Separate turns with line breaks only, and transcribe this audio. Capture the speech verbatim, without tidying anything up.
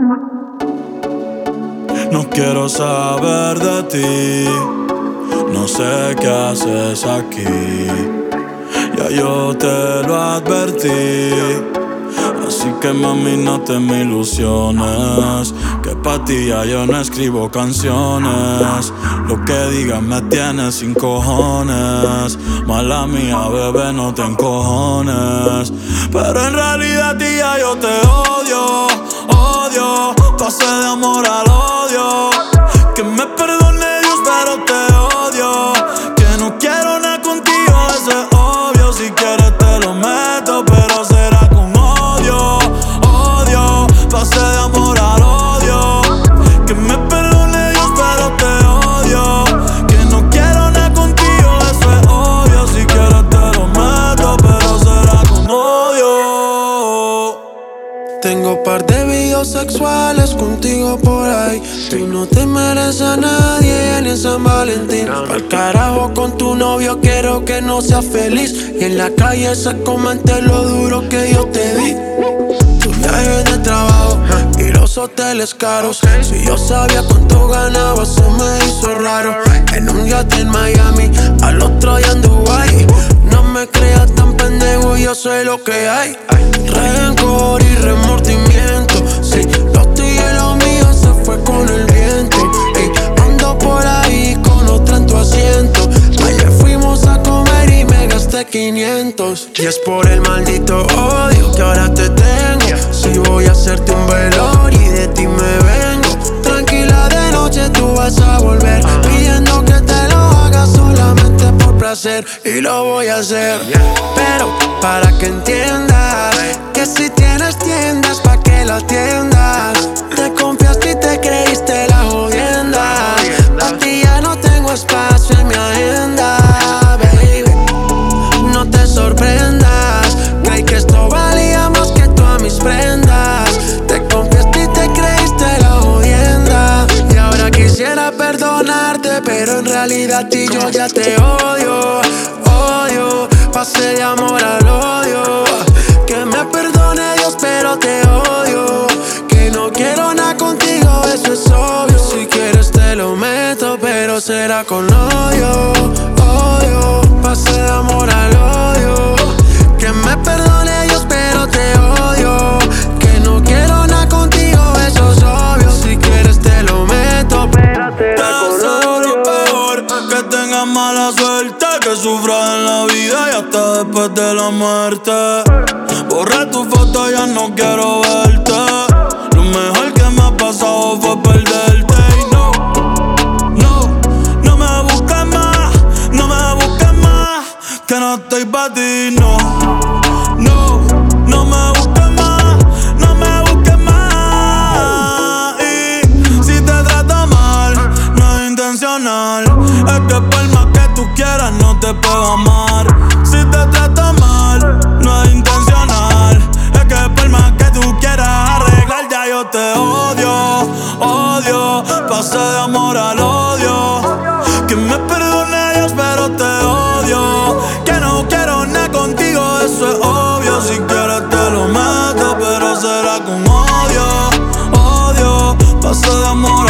No quiero saber de ti, no sé qué haces aquí. Ya yo te lo advertí, así que mami no te me ilusiones, que pa' ti ya yo no escribo canciones. Lo que digas me tienes sin cojones. Mala mía, bebé, no te encojones. Pero en realidad a ti ya yo te odio, odio. Pasé de amor al odio. Que me perdone Dios, pero te odio. Que no quiero nada contigo, eso es obvio. Si quieres te lo meto, pero será con odio, odio. Pasé de amor al odio. Que me perdone Dios, pero te odio. Que no quiero nada contigo, eso es obvio. Si quieres te lo meto, pero será con odio.
Tengo par de videos sexuales contigo por ahí. Tú no te mereces a nadie ni en San Valentín. Al carajo con tu novio, quiero que no seas feliz. Y en la calle se comente lo duro que yo te di. Tu viaje de trabajo y los hoteles caros. Si yo sabía cuánto ganaba, se me hizo raro. En un yate en Miami, al otro día en Dubai. No me creas tan pendejo, yo sé lo que hay. Rencor y remordimiento, sí, lo tuyo y lo mío se fue con el viento. Ey, ando por ahí con otra en tu asiento. Ayer fuimos a comer y me gasté quinientos. Y es por el maldito odio que ahora te tengo. Si voy a hacerte un velorio y de ti me vengo. Tranquila, de noche tú vas a volver, pidiendo que te lo haga solamente por placer. Y lo voy a hacer, pero para que entiendas que si tienes tiendas, pa' que la atiendas. Te confiaste y te creíste la jodienda. Pa' ti ya no tengo espacio en mi agenda, baby. No te sorprendas, creí que esto valía más que todas mis prendas. Te confiaste y te creíste la jodienda. Y ahora quisiera perdonarte, pero en realidad a ti yo ya te odio, odio. Pasé de amor al odio. Que me perdone Dios, pero te odio. Que no quiero nada contigo, eso es obvio. Si quieres te lo meto, pero será con odio, odio. Pasé de amor al odio. Que me perdone Dios, pero te odio. Que no quiero nada contigo, eso es obvio. Si quieres te lo meto, pero será con odio.
Peor que tengas mala suerte, que sufras en la vida y hasta después de la muerte. Borré tu foto, ya no quiero verte. Lo mejor que me ha pasado fue perderte. Y no, no, no me busques más, no me busques más, que no estoy pa' ti, no. No, no me busques más, no me busques más. Y si te trato mal, no es intencional. Es que por más que tú quieras, no te puedo amar. Si te trato mal, no es intencional. Es que por más que tú quieras arreglar, ya yo te odio, odio. Pasé de amor al odio. Que me perdone Dios, pero te odio. Que no quiero nada contigo, eso es obvio. Si quieres te lo meto, pero será con odio, odio. Pasé de amor